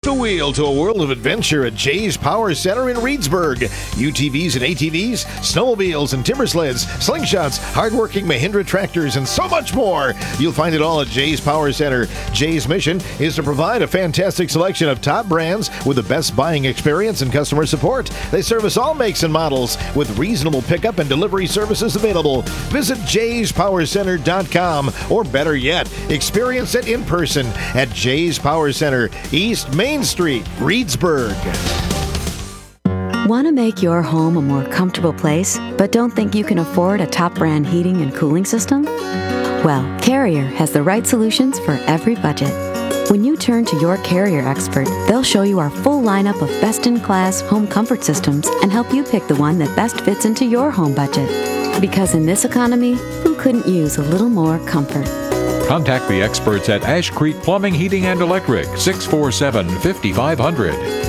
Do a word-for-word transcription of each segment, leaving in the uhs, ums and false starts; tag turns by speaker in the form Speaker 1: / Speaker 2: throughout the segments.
Speaker 1: the wheel to a world of adventure at Jay's Power Center in Reedsburg. U T Vs and A T Vs, snowmobiles and timber sleds, slingshots, hardworking Mahindra tractors, and so much more. You'll find it all at Jay's Power Center. Jay's mission is to provide a fantastic selection of top brands with the best buying experience and customer support. They service all makes and models with reasonable pickup and delivery services available. Visit jays power center dot com, or better yet, experience it in person at Jay's Power Center, East Main Street, Reedsburg.
Speaker 2: Want to make your home a more comfortable place, but don't think you can afford a top brand heating and cooling system? Well, Carrier has the right solutions for every budget. When you turn to your Carrier expert, they'll show you our full lineup of best-in-class home comfort systems and help you pick the one that best fits into your home budget. Because in this economy, who couldn't use a little more comfort?
Speaker 3: Contact the experts at Ash Creek Plumbing, Heating, and Electric, six four seven, five five zero zero.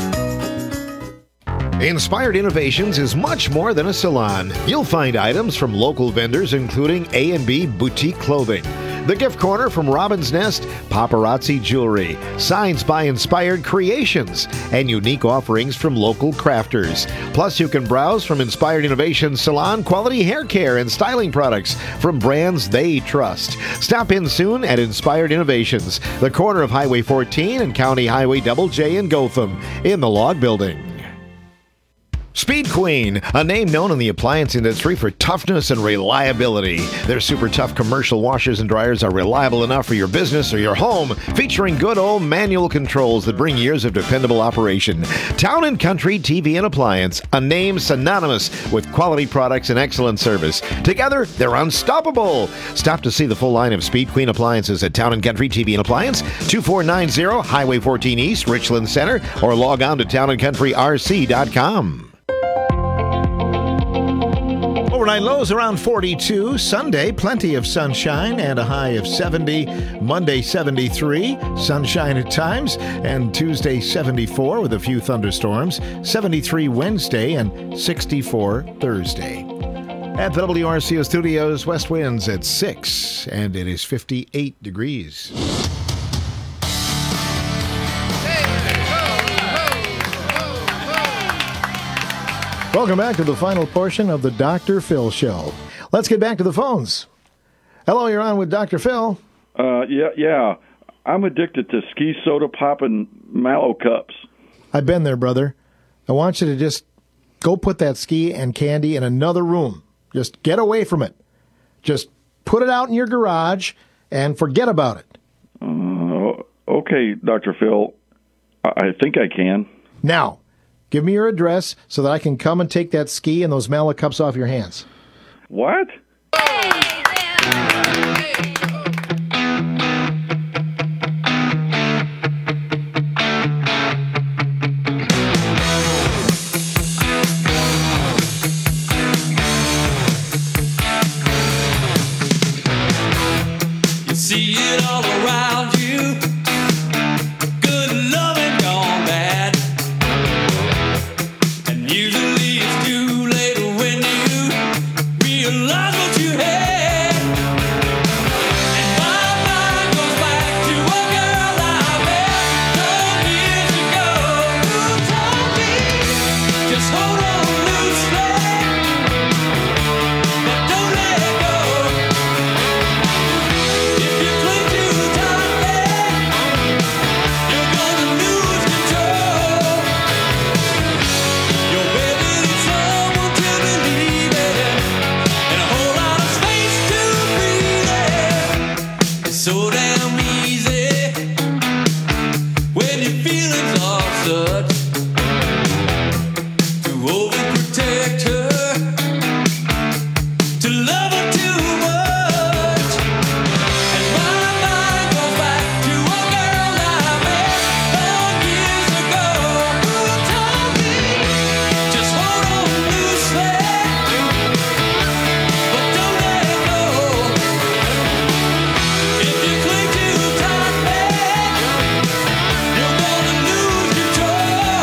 Speaker 1: Inspired Innovations is much more than a salon. You'll find items from local vendors, including A and B Boutique Clothing, The Gift Corner from Robin's Nest, Paparazzi Jewelry, Signs by Inspired Creations, and unique offerings from local crafters. Plus, you can browse from Inspired Innovations salon quality hair care and styling products from brands they trust. Stop in soon at Inspired Innovations, the corner of Highway fourteen and County Highway Double J in Gotham, in the Log Building. Speed Queen, a name known in the appliance industry for toughness and reliability. Their super tough commercial washers and dryers are reliable enough for your business or your home, featuring good old manual controls that bring years of dependable operation. Town and Country T V and Appliance, a name synonymous with quality products and excellent service. Together, they're unstoppable. Stop to see the full line of Speed Queen appliances at Town and Country T V and Appliance, two four nine zero Highway fourteen East, Richland Center, or log on to town and country r c dot com. Overnight lows around forty-two. Sunday, plenty of sunshine and a high of seventy. Monday, seventy-three. Sunshine at times. And Tuesday, seventy-four with a few thunderstorms. seventy-three Wednesday and sixty-four Thursday. At the W R C O studios, west winds at six, and it is fifty-eight degrees. Welcome back to the final portion of the Doctor Phil Show. Let's get back to the phones. Hello, you're on with Doctor Phil.
Speaker 4: Uh, yeah, yeah. I'm addicted to ski soda pop and Mallow cups.
Speaker 1: I've been there, brother. I want you to just go put that ski and candy in another room. Just get away from it. Just put it out in your garage and forget about it.
Speaker 4: Uh, okay, Doctor Phil. I think I can.
Speaker 1: Now, give me your address so that I can come and take that ski and those Mallow cups off your hands.
Speaker 4: What?
Speaker 5: You see it all around you. Good loving gone bad. And usually it's too late when you realize what you had. And my mind goes back to a girl I met some years ago who told me, just hold on loosely, but don't let go. If you cling too tightly, you're gonna lose control. Your baby needs someone to believe in, and a whole lot of space to breathe in. It's so damn easy when your feelings are such to overprotect her, to love her too much. And my mind goes back to a girl I met some years ago who told me, just hold on loosely, but don't let go. If you cling too tightly, you're gonna lose control.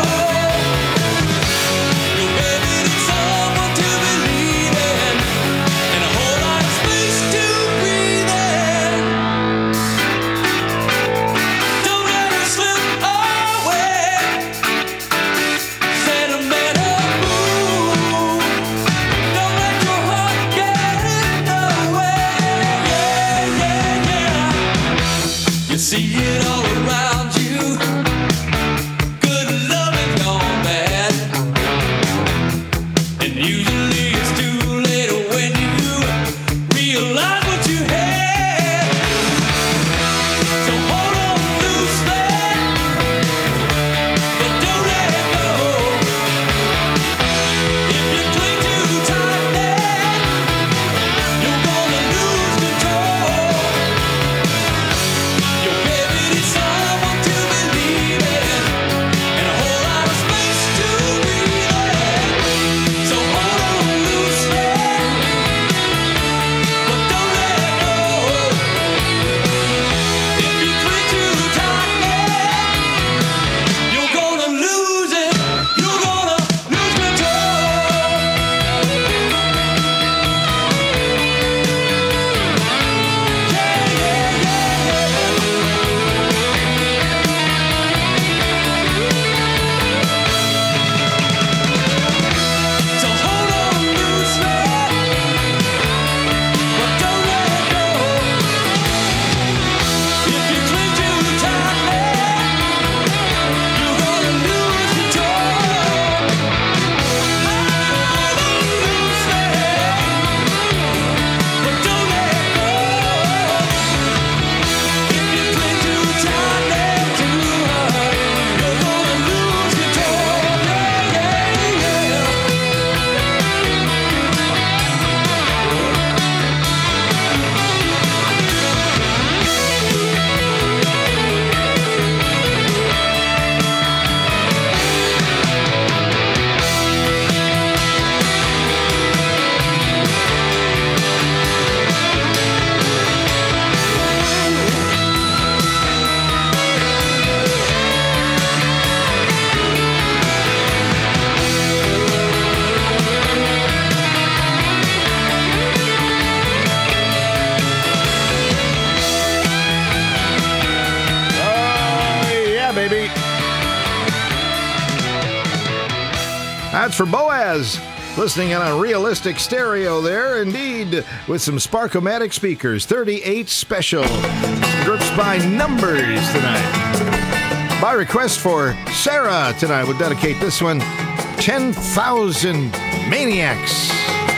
Speaker 1: That's for Boaz. Listening on a realistic stereo there, indeed, with some Sparkomatic speakers. thirty-eight special. Some groups by numbers tonight. By request for Sarah tonight, we'll dedicate this one, ten thousand Maniacs.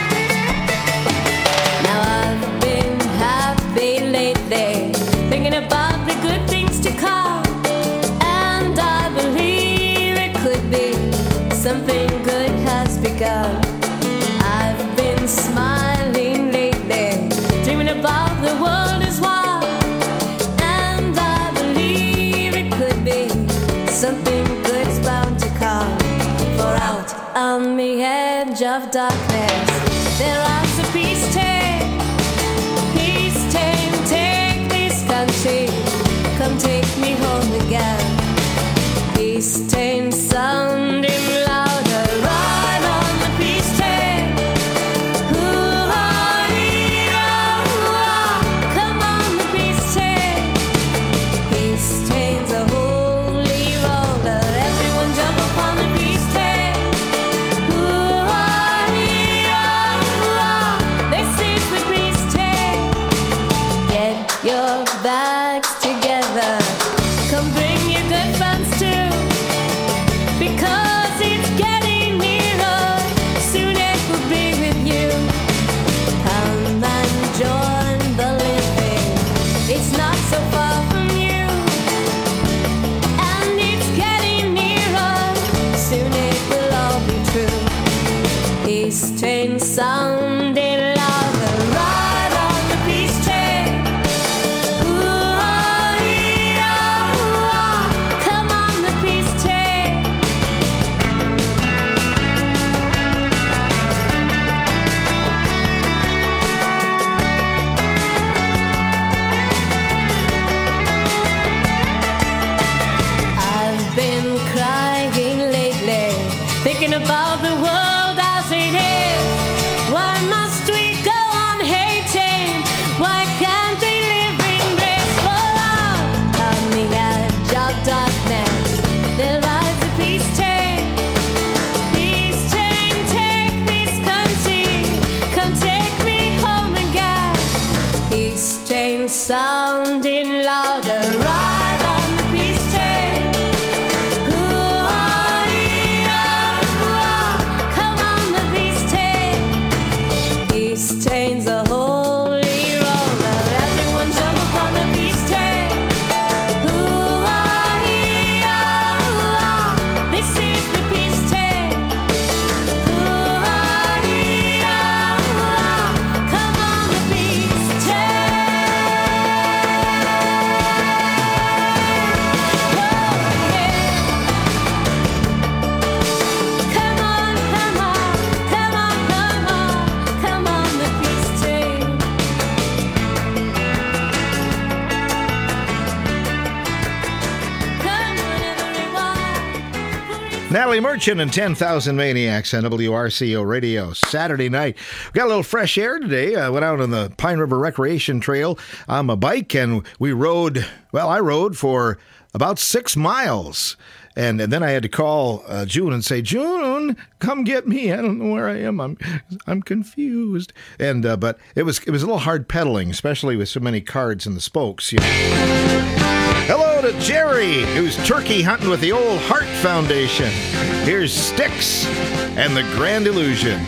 Speaker 6: Now I've been happy lately, thinking about the good things to come, and I believe it could be something good has begun. I've been smiling lately, dreaming about the world as one, and I believe it could be something good's bound to come. For out on the edge of darkness, there lies a peace train. Peace train, take this country, come take me home again. Peace train sounding louder, ride on the peace train. Hoo-ha-ee-ah, hoo-ah, come on the peace train. Peace train's a holy roller, everyone jump upon the peace train. Hoo-ha-ee-ah, hoo-ah, this is the peace train. Get your bags together, come bring your good friends too, because it's getting nearer, soon it will be with you. Come and join the living, it's not so far from you, and it's getting nearer, soon it will all be true. Peace train sounding louder, ride on the peace train. Hoo-ha-ee-ah, hoo-ah, come on the peace train. I've been crying lately, thinking about the world as it is. Why must we go on hating? Why can't we live in grace? For out on the edge of darkness, there lies a peace train. Peace train, take this country, come take me home again. Peace train sounding louder, ride on the peace train. Hoo-ha-ee-ah, hoo-ah, come on the peace train. Peace train's a holy roller, everyone jump upon the peace train. Hoo-ha-ee-ah, hoo-ah, this is the peace train. Hoo-ha-ee-ah, hoo-ah, come on the peace
Speaker 1: Natalie Merchant and ten thousand Maniacs on W R C O Radio. Saturday night. Got a little fresh air today. I went out on the Pine River Recreation Trail on my bike, and we rode, well, I rode for about six miles. And, and then I had to call uh, June and say, June, come get me. I don't know where I am. I'm I'm confused. And uh, but it was it was a little hard pedaling, especially with so many cards in the spokes. You know. Hello to Jerry, who's turkey hunting with the Old Heart Foundation. Here's Styx and the Grand Illusion.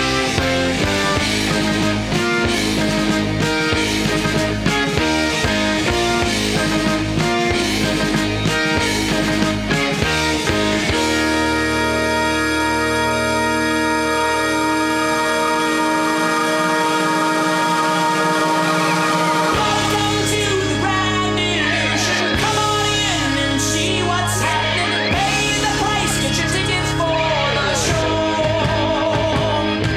Speaker 5: Welcome to the Grand Illusion. Come on in and see what's happening. Pay the price, get your tickets for the show.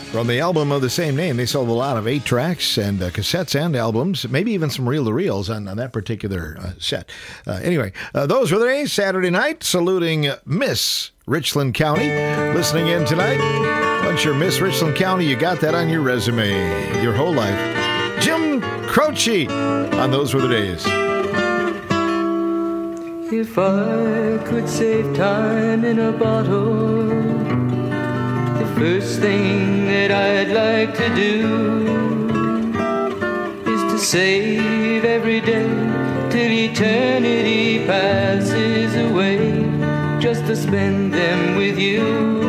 Speaker 1: From the album of the same name, they sold a lot of eight tracks and uh, cassettes and albums, maybe even some reel-to-reels on, on that particular uh, set. Uh, anyway, uh, those were the days. Saturday night, saluting Miss Richland County. Listening in tonight. Once you're Miss Richland County, you got that on your resume your whole life. Jim Croce on Those Were the Days.
Speaker 7: If I could save time in a bottle, the first thing that I'd like to do is to save every day till eternity passes away, just to spend them with you.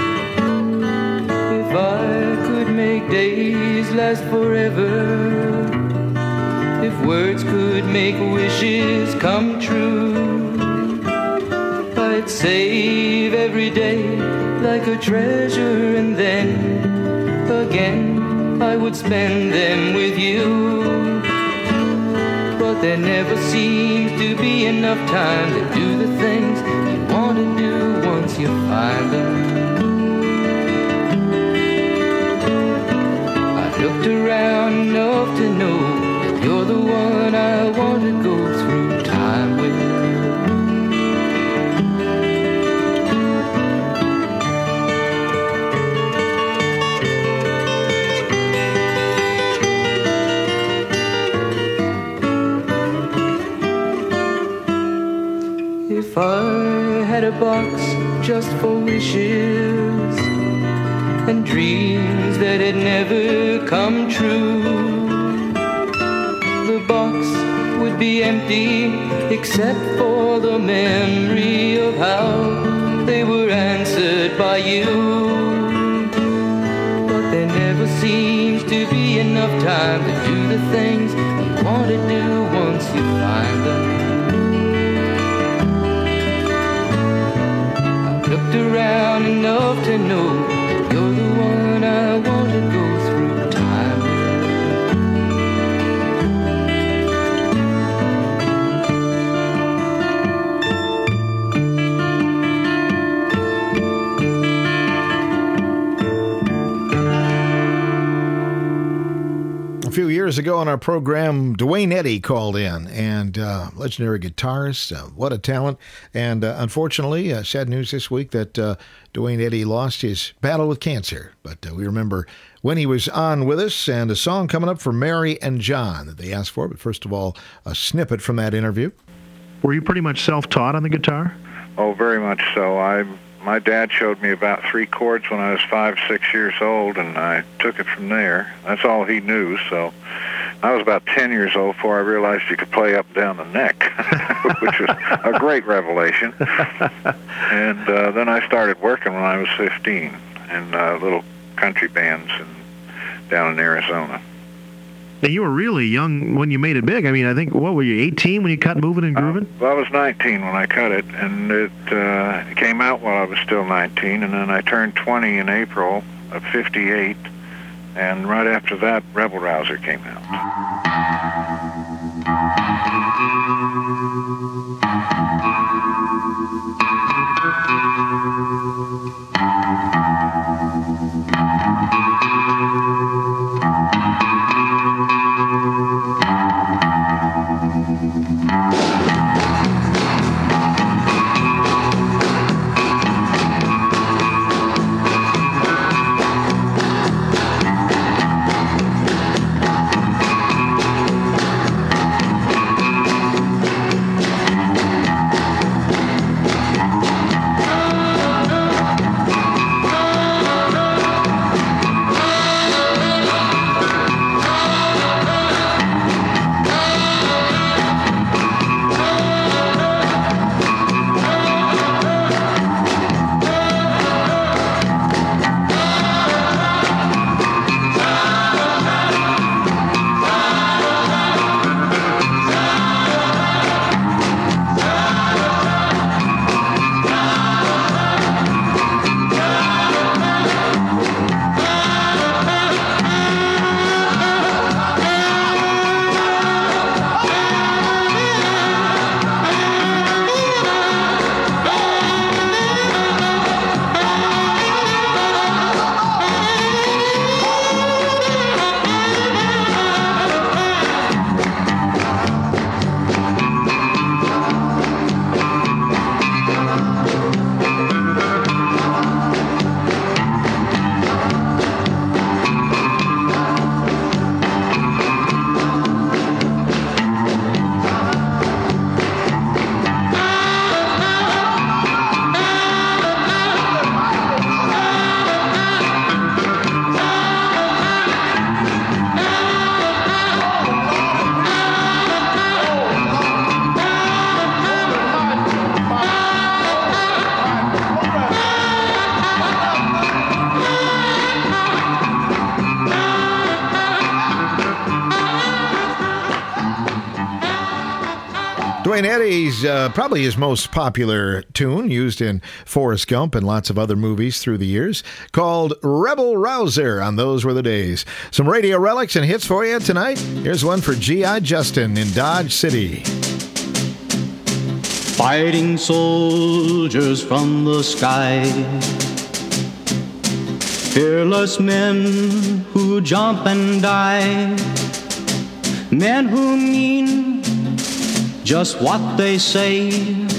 Speaker 7: If I could make days last forever, if words could make wishes come true, I'd save every day like a treasure, and then again I would spend them with you. But there never seems to be enough time to do the things you want to do once you find them. I've looked around enough to know that you're the one I want to go through time with. If I had a box just for wishes and dreams that had never come true, the box would be empty except for the memory of how they were answered by you. But there never seems to be enough time to do the things you want to do once you find them. Looked around enough to know you're the one I want to go through time with.
Speaker 1: A few years ago on our program, Duane Eddy called in, and uh, legendary guitarist, uh, what a talent. And uh, unfortunately, uh, sad news this week that uh, Duane Eddy lost his battle with cancer. But uh, we remember when he was on with us, and a song coming up for Mary and John that they asked for. But first of all, a snippet from that interview.
Speaker 8: Were you pretty much self-taught on the guitar?
Speaker 9: Oh, very much so. I My dad showed me about three chords when I was five, six years old, and I took it from there. That's all he knew, so I was about ten years old before I realized you could play up and down the neck, which was a great revelation. And uh, then I started working when I was fifteen in uh, little country bands in, down in Arizona.
Speaker 8: Now, you were really young when you made it big. I mean, I think, what, were you eighteen when you cut Moving and Grooving?
Speaker 9: Uh, well, I was nineteen when I cut it, and it uh, came out while I was still nineteen, and then I turned twenty in April of fifty-eight, and right after that, Rebel Rouser came out.
Speaker 1: Duane Eddy's uh, probably his most popular tune, used in Forrest Gump and lots of other movies through the years, called Rebel Rouser on Those Were the Days. Some radio relics and hits for you tonight. Here's one for G I Justin in Dodge City.
Speaker 10: Fighting soldiers from the sky, fearless men who jump and die, men who mean just what they say,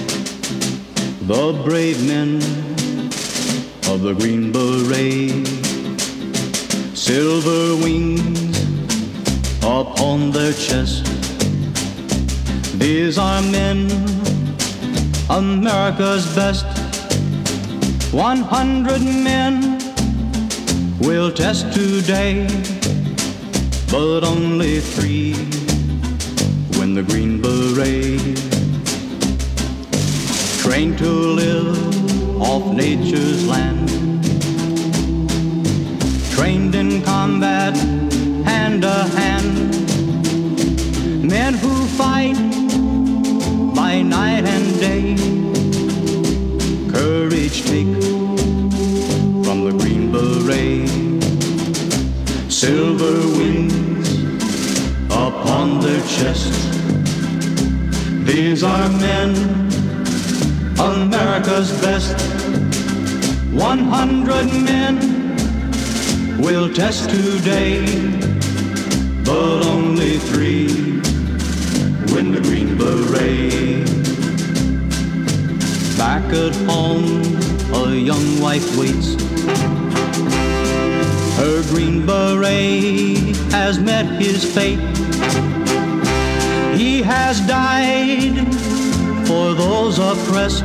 Speaker 10: the brave men of the Green Beret, silver wings upon their chest. These are men, America's best. One hundred men will test today, but only three win the Green Beret. Trained to live off nature's land, trained in combat hand to hand, men who fight by night and day, courage take from the Green Beret, silver wings upon their chest. These are men, America's best. One hundred men will test today, but only three win the Green Beret. Back at home, a young wife waits. Her Green Beret has met his fate. He has died for those oppressed,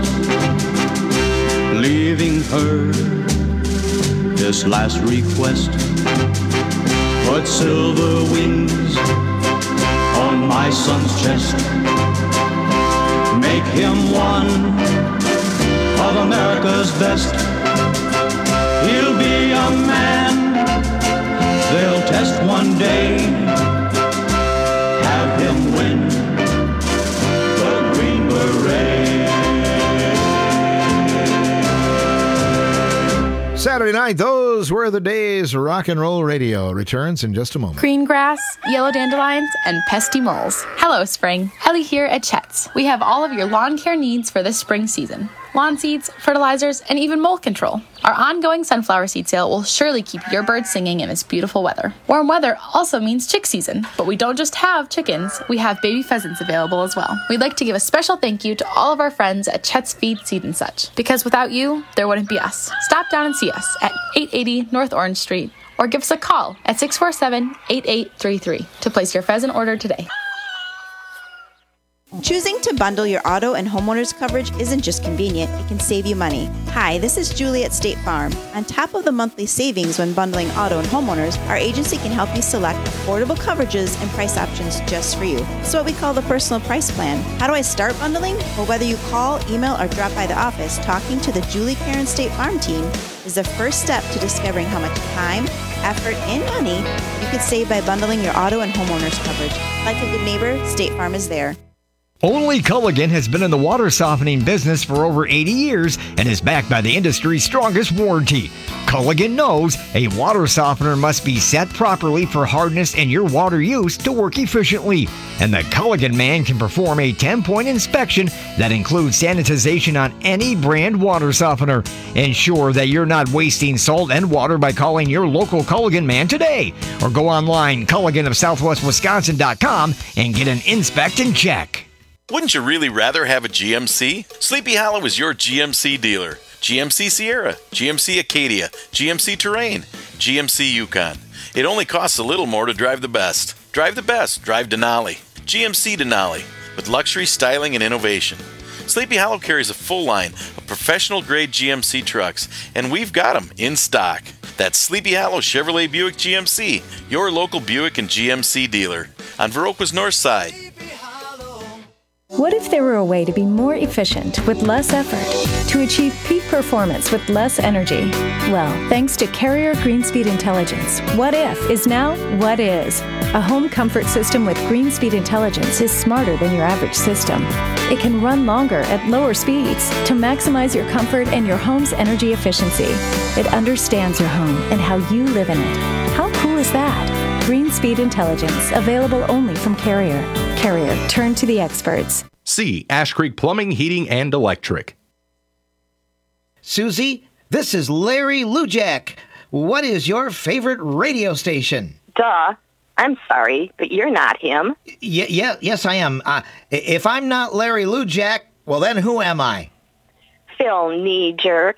Speaker 10: leaving her this last request. Put silver wings on my son's chest. Make him one of America's best. He'll be a man they'll test one day. Have him win the Green Beret.
Speaker 1: Saturday night, those were the days. Rock and Roll Radio returns in just a moment.
Speaker 11: Green grass, yellow dandelions, and pesky moles. Hello, spring. Ellie here at Chet's. We have all of your lawn care needs for this spring season. Lawn seeds, fertilizers, and even mold control. Our ongoing sunflower seed sale will surely keep your birds singing in this beautiful weather. Warm weather also means chick season, but we don't just have chickens, we have baby pheasants available as well. We'd like to give a special thank you to all of our friends at Chet's Feed, Seed and Such, because without you, there wouldn't be us. Stop down and see us at eight eighty North Orange Street, or give us a call at six four seven, eight eight three three to place your pheasant order today.
Speaker 12: Choosing to bundle your auto and homeowners coverage isn't just convenient, it can save you money. Hi, this is Julie at State Farm. On top of the monthly savings when bundling auto and homeowners, our agency can help you select affordable coverages and price options just for you. It's what we call the personal price plan. How do I start bundling? Well, whether you call, email, or drop by the office, talking to the Julie Karen State Farm team is the first step to discovering how much time, effort, and money you could save by bundling your auto and homeowners coverage. Like a good neighbor, State Farm is there.
Speaker 13: Only Culligan has been in the water softening business for over eighty years and is backed by the industry's strongest warranty. Culligan knows a water softener must be set properly for hardness and your water use to work efficiently. And the Culligan man can perform a ten-point inspection that includes sanitization on any brand water softener. Ensure that you're not wasting salt and water by calling your local Culligan man today. Or go online, Culligan of Southwest Wisconsin dot com, and get an inspect and check.
Speaker 14: Wouldn't you really rather have a G M C? Sleepy Hollow is your G M C dealer. G M C Sierra, G M C Acadia, G M C Terrain, G M C Yukon. It only costs a little more to drive the best. Drive the best, drive Denali. G M C Denali, with luxury, styling, and innovation. Sleepy Hollow carries a full line of professional-grade G M C trucks, and we've got them in stock. That's Sleepy Hollow Chevrolet Buick G M C, your local Buick and G M C dealer, on Viroqua's north side.
Speaker 15: What if there were a way to be more efficient with less effort, to achieve peak performance with less energy? Well, thanks to Carrier Greenspeed Intelligence, What If is now What Is. A home comfort system with Greenspeed Intelligence is smarter than your average system. It can run longer at lower speeds to maximize your comfort and your home's energy efficiency. It understands your home and how you live in it. How cool is that? Greenspeed Intelligence, available only from Carrier. Carrier, turn to the experts.
Speaker 16: See Ash Creek Plumbing, Heating, and Electric.
Speaker 17: Susie, this is Larry Lujak. What is your favorite radio station?
Speaker 18: Duh. I'm sorry, but you're not him.
Speaker 17: Yeah, yeah, yes, I am. Uh, if I'm not Larry Lujak, well, then who am I?
Speaker 18: Phil Knee Jerk.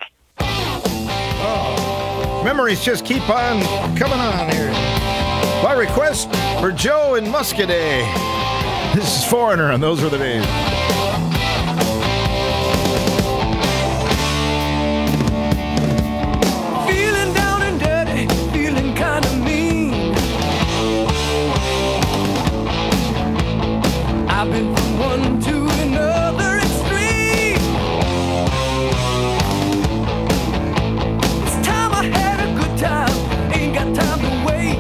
Speaker 1: Oh, memories just keep on coming on here. By request for Joe and Muscadet. This is Foreigner, and those were the days.
Speaker 5: Feeling down and dirty, feeling kind of mean. I've been from one to another extreme. This time I had a good time, ain't got time to wait.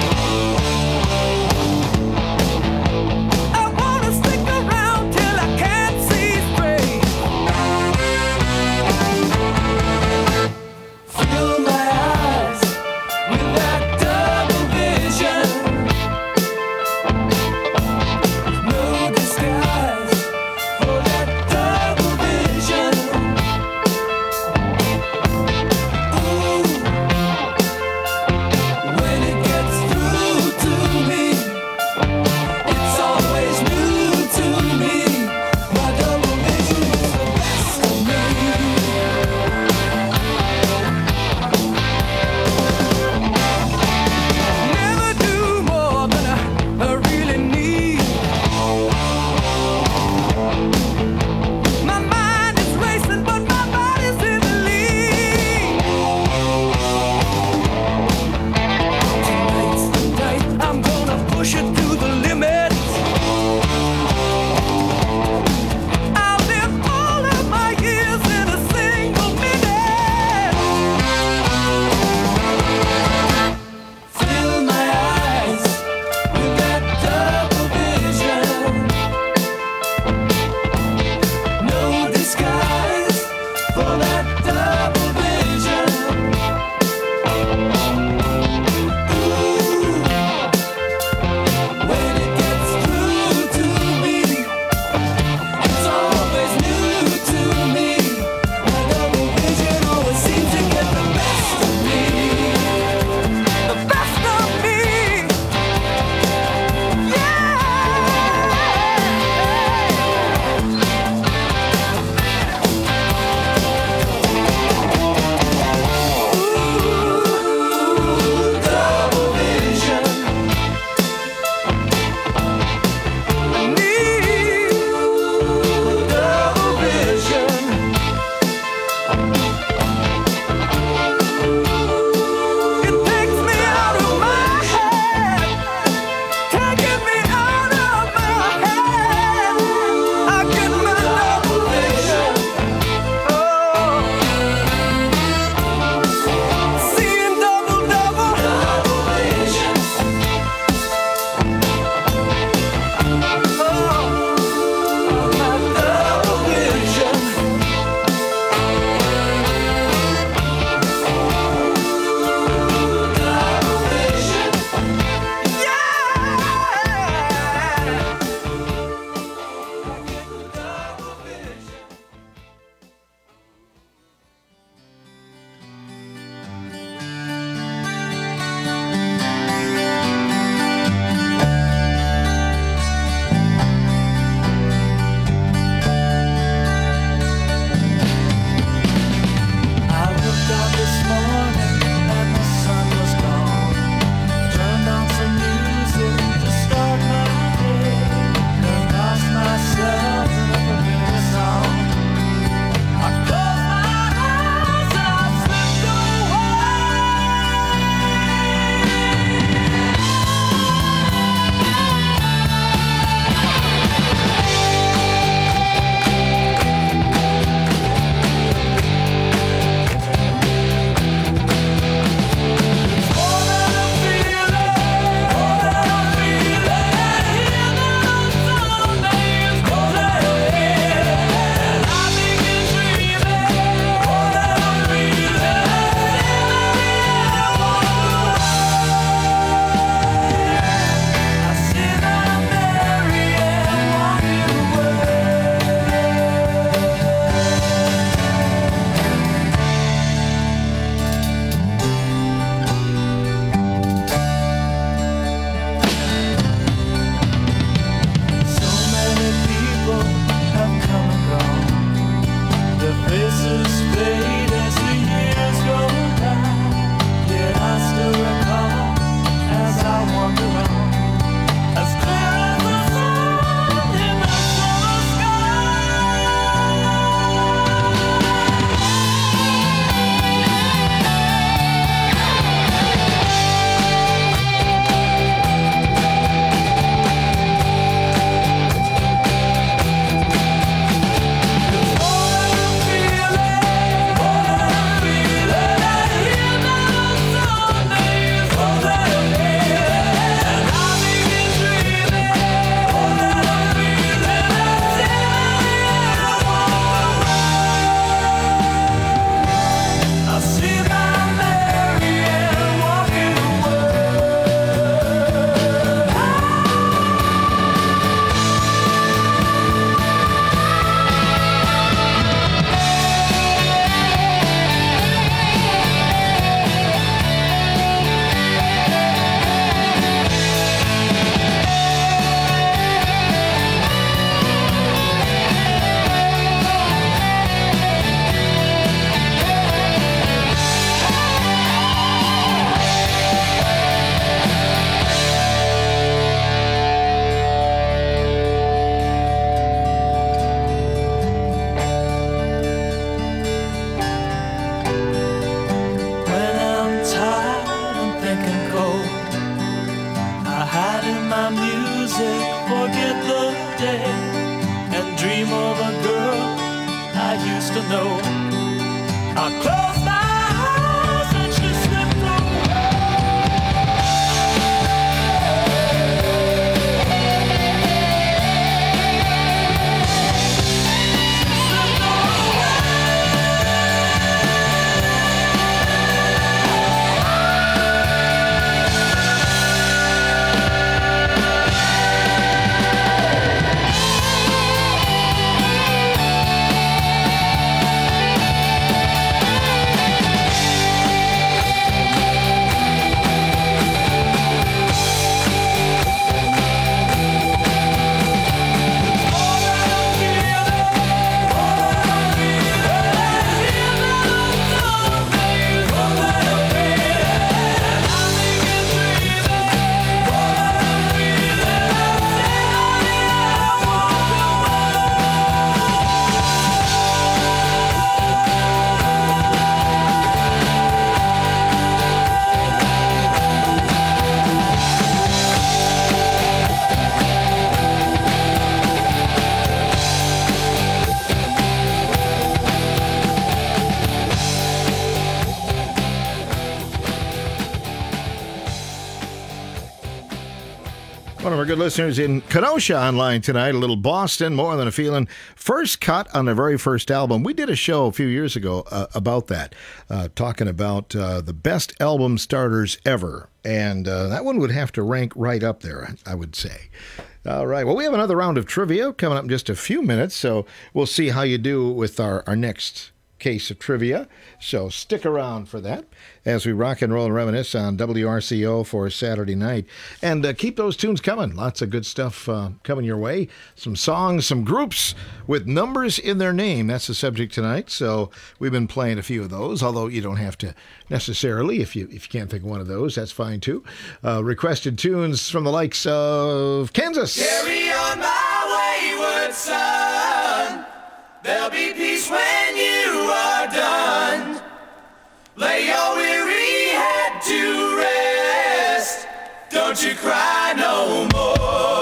Speaker 5: I wanna stick around till I can't. I close my eyes and she slipped
Speaker 1: One of our good listeners in Kenosha online tonight, a little Boston, More Than a Feeling. First cut on their very first album. We did a show a few years ago uh, about that, uh, talking about uh, the best album starters ever. And uh, that one would have to rank right up there, I would say. All right. Well, we have another round of trivia coming up in just a few minutes, so we'll see how you do with our, our next case of trivia. So stick around for that as we rock and roll and reminisce on W R C O for Saturday night. And uh, keep those tunes coming. Lots of good stuff uh, coming your way. Some songs, some groups with numbers in their name. That's the subject tonight. So we've been playing a few of those, although you don't have to necessarily. If you if you can't think of one of those, that's fine too. Uh, requested tunes from the likes of Kansas.
Speaker 5: Carry on my wayward son. There'll be peace when you are done. Lay your weary head to rest. Don't you cry no more.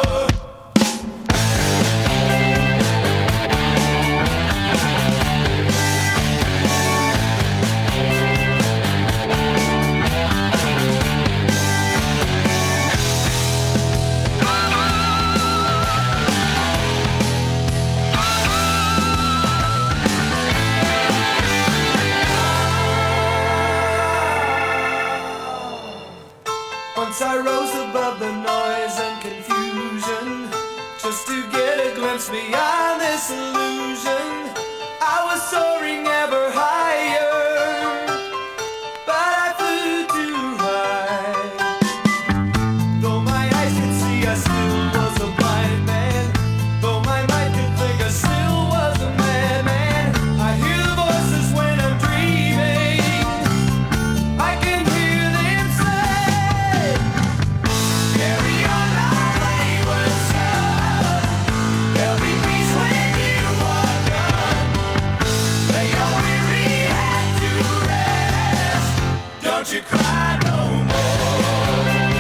Speaker 5: Once I rose above the noise and confusion, just to get a glimpse beyond this illusion. I was soaring ever higher, but I flew too high. Though my eyes could see, I still was a blind man. Though my mind could think, I still was a madman. I hear the voices when I'm dreaming. I can hear them say, carry on my wayward son. There'll be peace when you are done. Lay your weary head to rest. Don't you cry no more.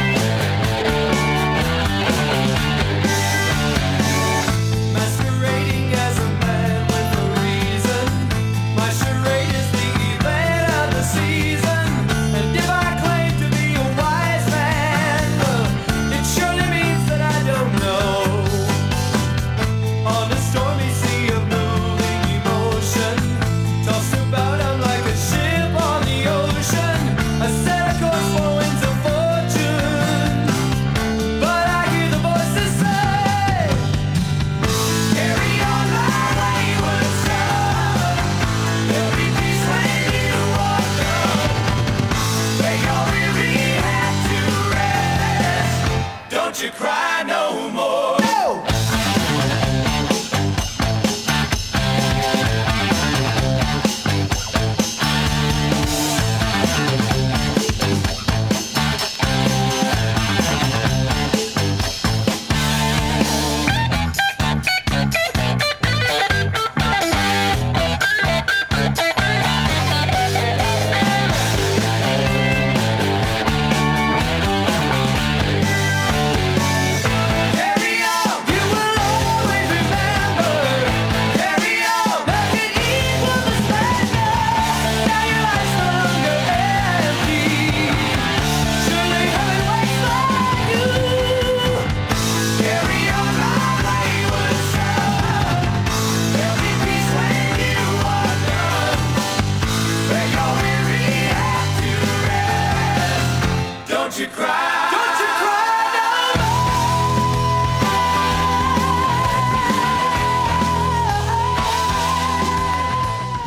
Speaker 5: Masquerading as a man with a reason. My charade is the event of the season. And if I claim to be a wise man, uh, it surely means that I don't know. On a stormy sea of moving emotion, tossed about I'm like a ship on the ocean. I said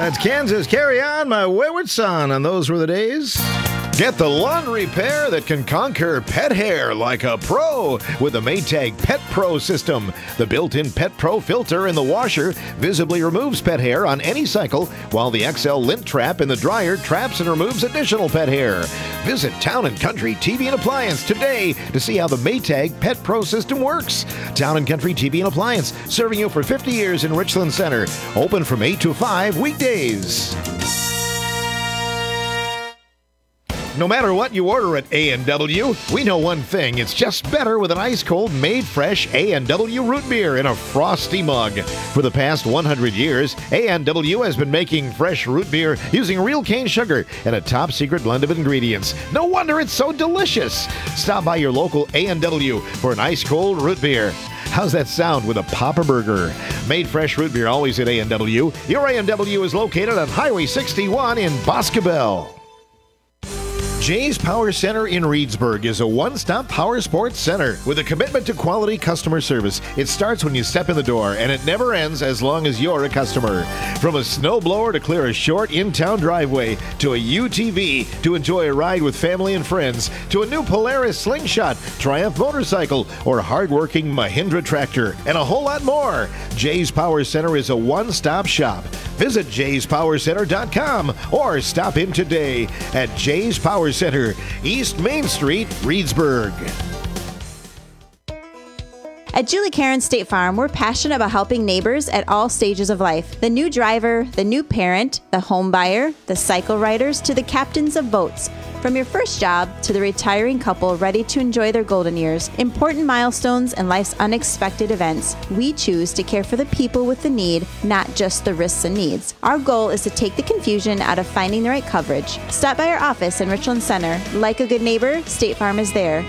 Speaker 1: That's Kansas. Carry on, my wayward son. And those were the days. Get the lawn repair that can conquer pet hair like a pro with the Maytag Pet Pro system. The built-in Pet Pro filter in the washer visibly removes pet hair on any cycle, while the X L lint trap in the dryer traps and removes additional pet hair. Visit Town and Country T V and Appliance today to see how the Maytag Pet Pro system works. Town and Country T V and Appliance, serving you for fifty years in Richland Center. Open from eight to five weekdays. No matter what you order at A and W, we know one thing. It's just better with an ice-cold, made-fresh A and W root beer in a frosty mug. For the past one hundred years, A and W has been making fresh root beer using real cane sugar and a top-secret blend of ingredients. No wonder it's so delicious. Stop by your local A and W for an ice-cold root beer. How's that sound with a Papa Burger? Made fresh root beer always at A and W. Your A and W is located on Highway sixty-one in Boscobel. Jay's Power Center in Reedsburg is a one-stop power sports center with a commitment to quality customer service. It starts when you step in the door, and it never ends as long as you're a customer. From a snowblower to clear a short in-town driveway, to a U T V to enjoy a ride with family and friends, to a new Polaris Slingshot, Triumph motorcycle, or hard-working Mahindra tractor, and a whole lot more. Jay's Power Center is a one-stop shop. Visit jays power center dot com or stop in today at Jay's Power Center, East Main Street, Reedsburg.
Speaker 12: At Julie Karen State Farm, we're passionate about helping neighbors at all stages of life. The new driver, the new parent, the home buyer, the cycle riders, to the captains of boats. From your first job to the retiring couple ready to enjoy their golden years, important milestones and life's unexpected events, we choose to care for the people with the need, not just the risks and needs. Our goal is to take the confusion out of finding the right coverage. Stop by our office in Richland Center. Like a good neighbor, State Farm is there.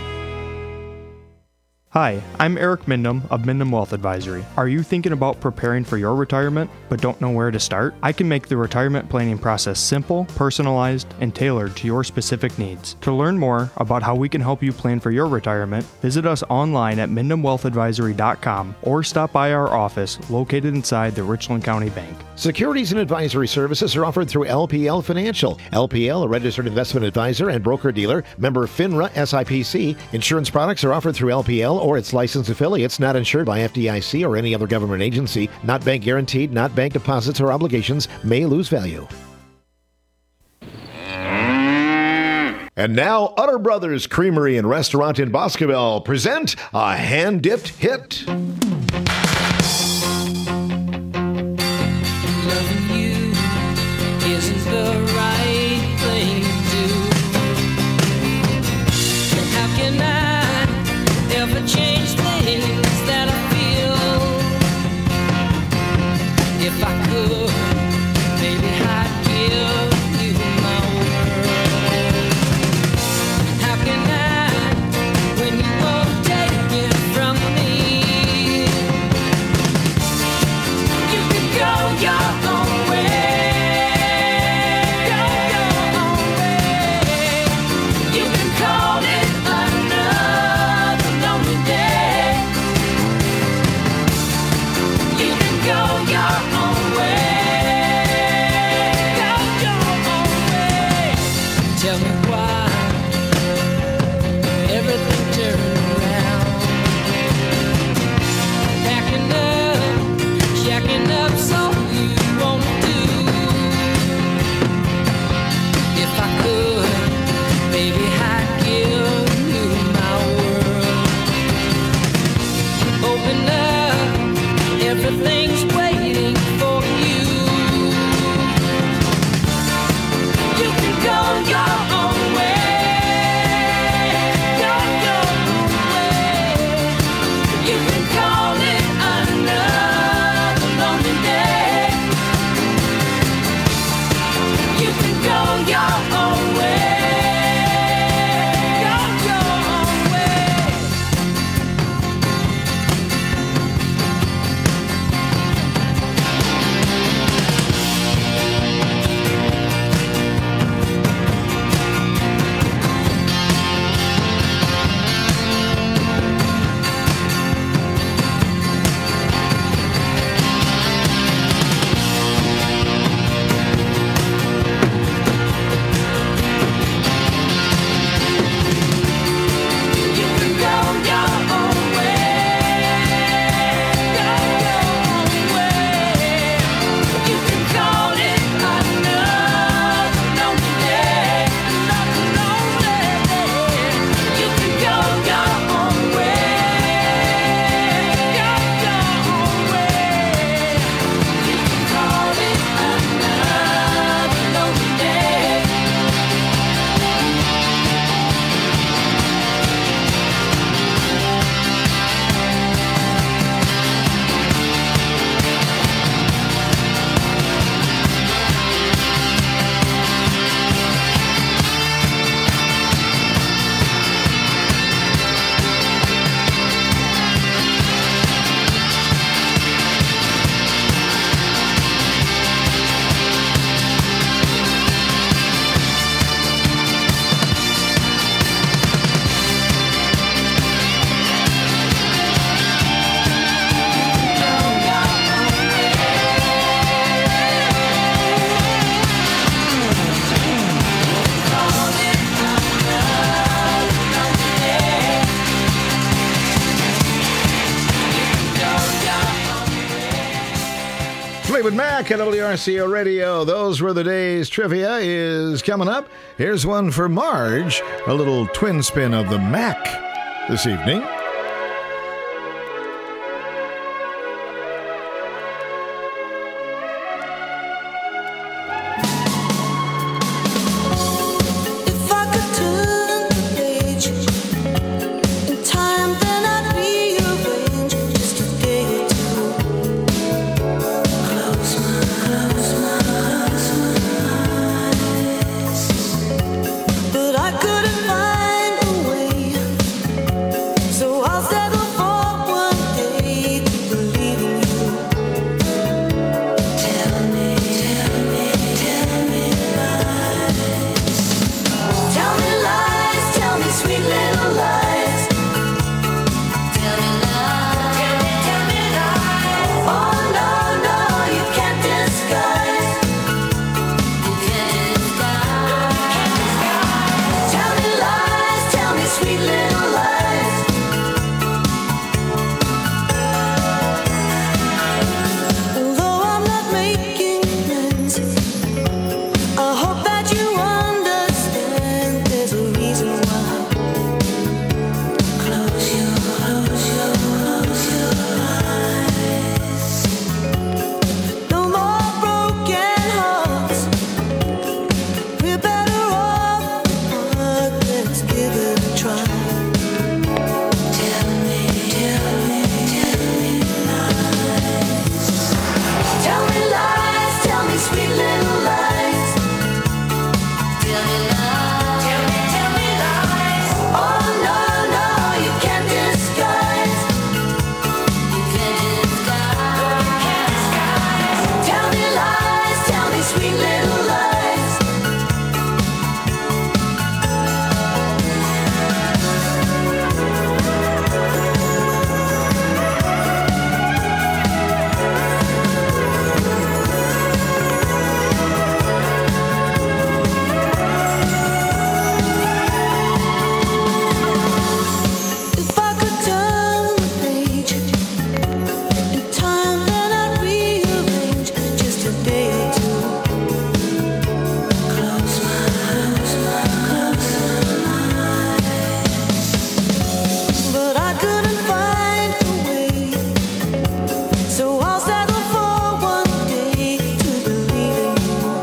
Speaker 19: Hi, I'm Eric Mindham of Mindham Wealth Advisory. Are you thinking about preparing for your retirement but don't know where to start? I can make the retirement planning process simple, personalized, and tailored to your specific needs. To learn more about how we can help you plan for your retirement, visit us online at Mindham Wealth Advisory dot com or stop by our office located inside the Richland County Bank.
Speaker 1: Securities and advisory services are offered through L P L Financial. L P L, a registered investment advisor and broker-dealer, member FINRA S I P C. Insurance products are offered through L P L or its licensed affiliates, not insured by F D I C or any other government agency, not bank guaranteed, not bank deposits or obligations, may lose value. And now, Utter Brothers Creamery and Restaurant in Boscobel present a hand-dipped hit.
Speaker 5: Loving you isn't the right thing to do. And how can I ever change things that I feel? If I could, maybe I'd give you my word. How can I, when you won't take it from me?
Speaker 1: back at W R C O Radio. Those Were the Days trivia is coming up. Here's one for Marge, a little twin spin of the Mac this evening.
Speaker 5: If I could turn the page in time, then I'd rearrange just a day or two. Close my, close my, close my eyes. But I couldn't find a way, so I'll settle for one day to believe in you. Tell me, tell me, tell me lies. Tell me lies, tell me sweet little lies. Tell me lies, tell me, tell me lies. Oh no, no, you can't disguise. You can't disguise. Tell me lies, tell me sweet little lies. Although I'm not making friends, I hope that you understand there's a reason why. Close your, close your, close your eyes. No more broken hearts. We're better off apart. Let's give it a try. Tell me, tell me, tell me lies. Tell me lies, tell me sweet little lies. Tell me lies, tell me, tell me lies. Oh no, no, you can't disguise. You can't disguise. Tell me lies, tell me sweet little lies. If I could turn the page in time, then I'd rearrange just a day or two. Close my, close my, close my eyes. But I couldn't find a way, so I'll settle for one day to believe in you.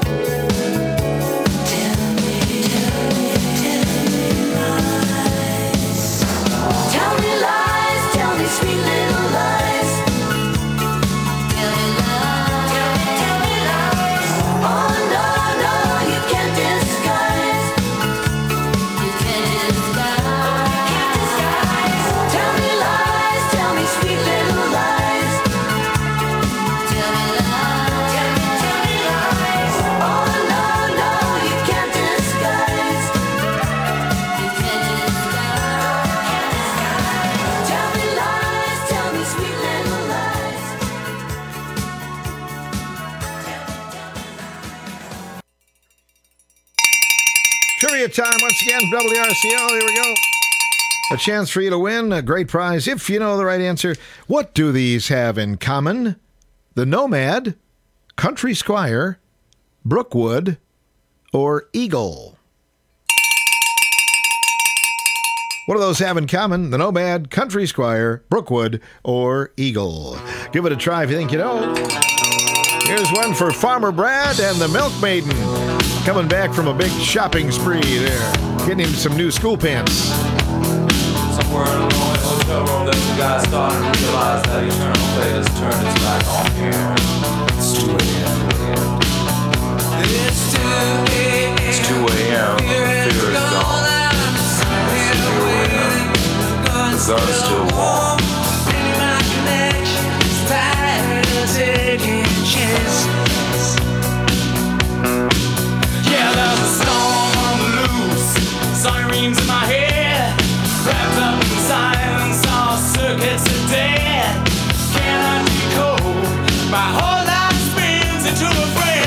Speaker 5: Tell me, tell me, tell me lies. Tell me lies, tell me sweet little lies. Tell me lies, tell me, tell me lies. Oh no, no, you can't disguise. You can't disguise. Tell me lies, tell me sweet little lies. Tell me lies, tell me, tell me lies. Oh no, no, you can't disguise. You can't disguise. Tell me lies, tell me sweet little lies.
Speaker 1: Trivia time once again, W R C O. Here we go. A chance for you to win a great prize if you know the right answer. What do these have in common? The Nomad, Country Squire, Brookwood, or Eagle? What do those have in common? The Nomad, Country Squire, Brookwood, or Eagle? Give it a try if you think you know. Here's one for Farmer Brad and the Milk Maiden. Coming back from a big shopping spree there. Getting him some new school pants.
Speaker 20: Somewhere in a lonely hotel room, that the guy started to realize that eternal fate has turned its back on here. It's two a.m. It's two a.m. It's two a.m. Fear is gone. I see your ring. The gun's still warm. My connection is tired of taking chances. Yeah, there's a storm on the loose. Sirens in my head. Wrapped up in silence, all circuits are dead. Can I decode? My whole life spins into a frame.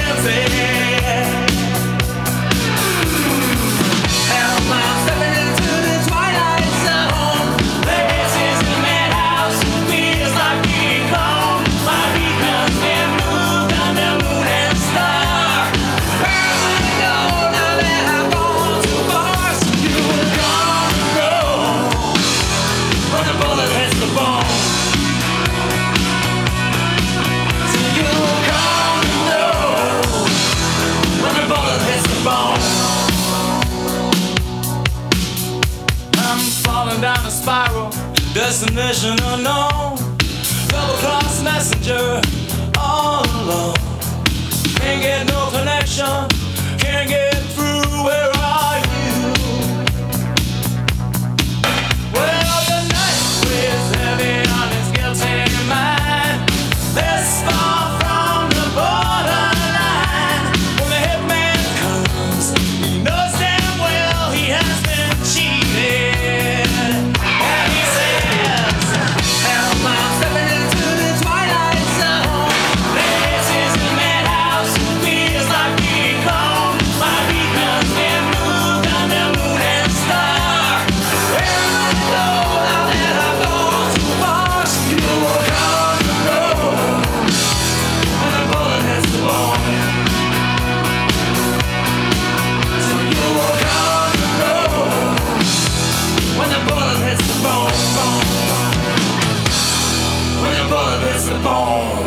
Speaker 20: going down a spiral, destination unknown. Double cross messenger, all alone. Can't get no connection, can't get through. Where are you? Well, the night weighs heavy on his guilty mind. This far from the borderline. When the hitman comes, he knows damn well he has been cheated. And he says, "Help, I'm stepping into the twilight zone. This is the madhouse, feels like being gone. My beacon's been moved on the moon and star. Where am I to go now that I've gone too far? You were gone to go when the bullet hits the bone. So you were gone to go when the bullet hits the bone, bone, bone. When the bullet hits the bone."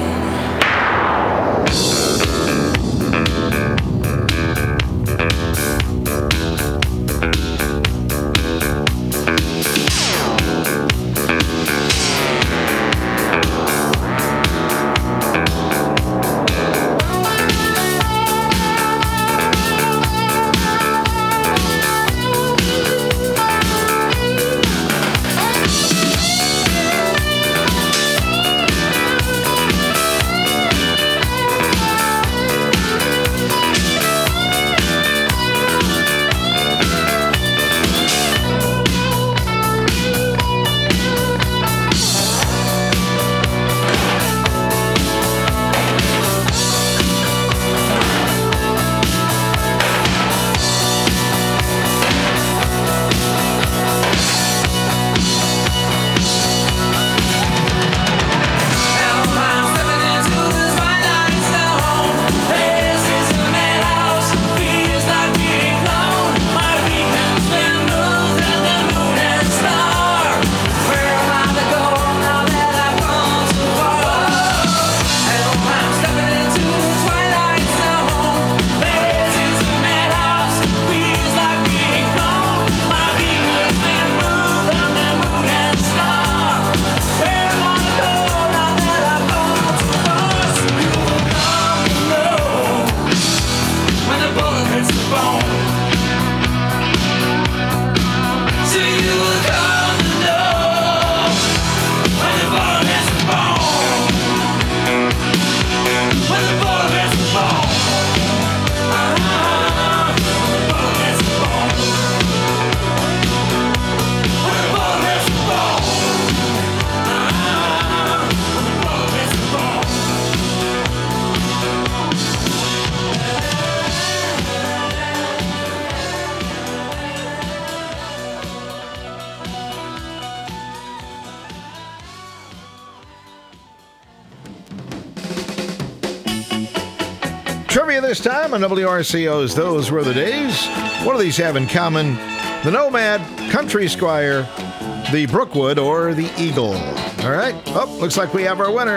Speaker 1: Trivia this time on W R C O's Those Were the Days. What do these have in common? The Nomad, Country Squire, the Brookwood, or the Eagle? All right. Oh, looks like we have our winner.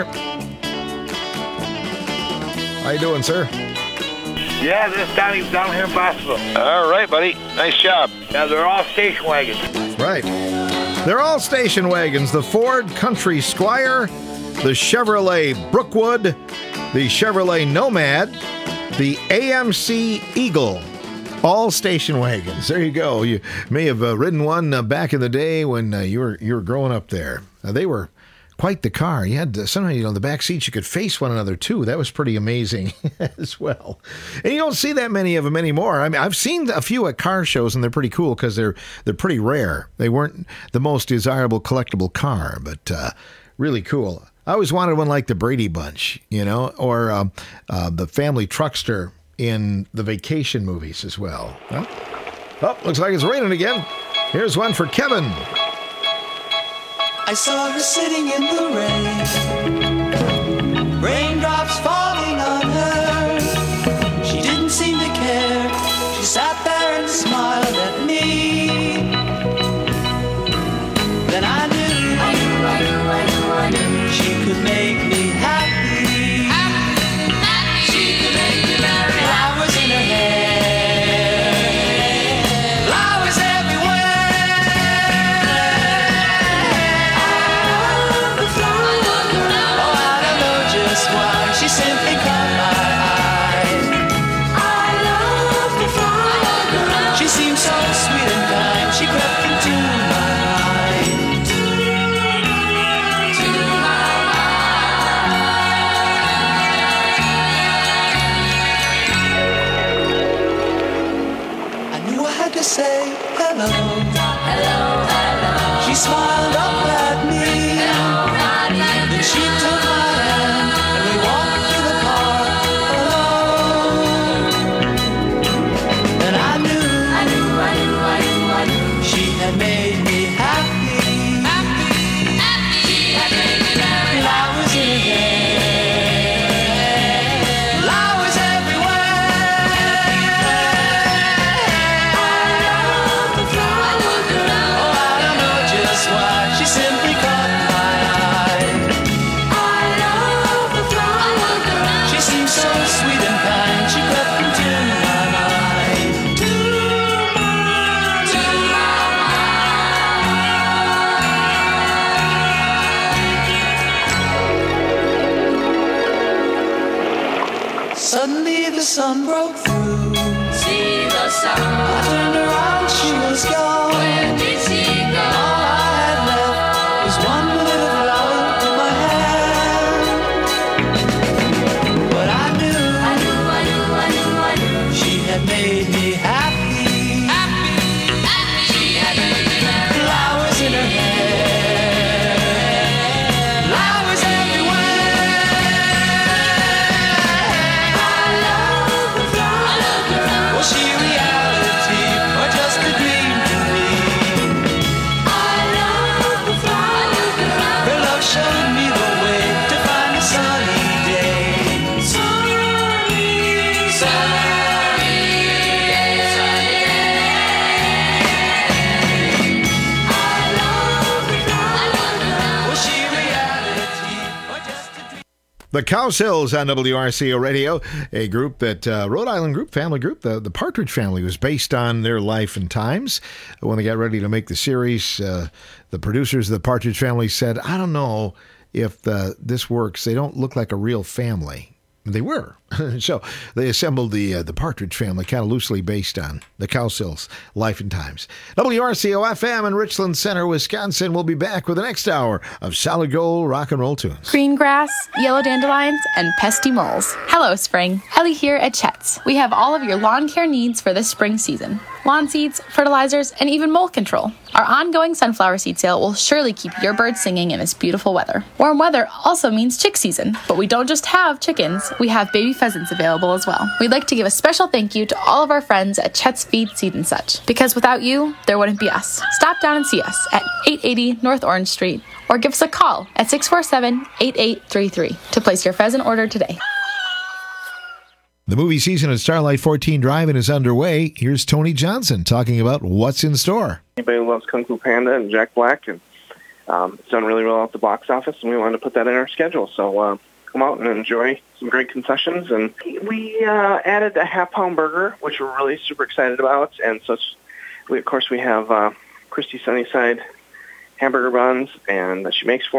Speaker 1: How you doing, sir?
Speaker 21: Yeah, this is Donnie down here in Boston.
Speaker 22: All right, buddy. Nice job.
Speaker 21: Yeah, they're all station wagons.
Speaker 1: Right. They're all station wagons. The Ford Country Squire, the Chevrolet Brookwood, the Chevrolet Nomad, the A M C Eagle. All station wagons. There you go. You may have uh, ridden one uh, back in the day when uh, you were you were growing up there. Uh, they were quite the car. You had to, sometimes, you know, the back seats, you could face one another too. That was pretty amazing as well. And you don't see that many of them anymore. I mean, I've seen a few at car shows, and they're pretty cool because they're they're pretty rare. They weren't the most desirable collectible car, but uh, really cool. I always wanted one like the Brady Bunch, you know, or uh, uh, the Family Truckster in the Vacation movies as well. Huh? Oh, looks like it's raining again. Here's one for Kevin.
Speaker 5: I saw her sitting in the rain, raindrops falling on her. She didn't seem to care. She sat there and smiled at me. Then I knew, I knew, I knew, I knew, I knew she could make me happy. Happy, happy. She could make me marry. Flowers in her hair, flowers everywhere. say hello. Hello, hello. She smiled up at me. Hello, then she took my hand and we walked through the park alone. And I knew, I knew, I knew, I knew, I knew she had made me happy. Happy, happy. She had made me very happy. Flowers in her hair. Flowers everywhere. I love the flower girl. Oh, I don't know just why. She simply caught my eye. I love the flower girl. She seemed so sweet and kind. She crept into my mind. To my, to my. Suddenly the sun broke through. See the sun. I turned around, she was gone. Where did she go? All I had left was one little flower in my hand. But I knew, I knew, I knew, I knew, I knew she had made me happy. Happy, happy. She had made me happy. Flowers in her hair. Flowers everywhere. I love the flower girl. Was she reality or just a dream to me? I love the flower girl. Her love showed me the way to find a sunny day. Sunny, sunny day, sunny day. I love the flower girl. Was she reality or just a dream?
Speaker 1: The Cowsills on W R C O Radio, a group that, uh, Rhode Island group, family group, the, the Partridge Family was based on their life and times. When they got ready to make the series, uh, the producers of the Partridge Family said, I don't know if uh, this works. They don't look like a real family. They were. So they assembled the uh, the Partridge Family, kind of loosely based on the Cowsills' life and times. W R C O F M in Richland Center, Wisconsin. We'll be back with the next hour of solid gold rock and roll tunes.
Speaker 11: Green grass, yellow dandelions, and pesky moles. Hello, spring. Ellie here at Chet's. We have all of your lawn care needs for this spring season. Lawn seeds, fertilizers, and even mole control. Our ongoing sunflower seed sale will surely keep your birds singing in this beautiful weather. Warm weather also means chick season, but we don't just have chickens, we have baby pheasants available as well. We'd like to give a special thank you to all of our friends at Chet's Feed, Seed and Such, because without you, there wouldn't be us. Stop down and see us at eight eighty North Orange Street, or give us a call at six four seven, eight eight three three to place your pheasant order today.
Speaker 1: The movie season at Starlight fourteen Drive-In is underway. Here's Tony Johnson talking about what's in store.
Speaker 2: Anybody who loves Kung Fu Panda and Jack Black, and um, it's done really well at the box office, and we wanted to put that in our schedule. So uh, come out and enjoy some great concessions. And we uh, added a half-pound burger, which we're really super excited about. And so, it's, we, of course, we have uh, Christy Sunnyside hamburger buns, and she makes for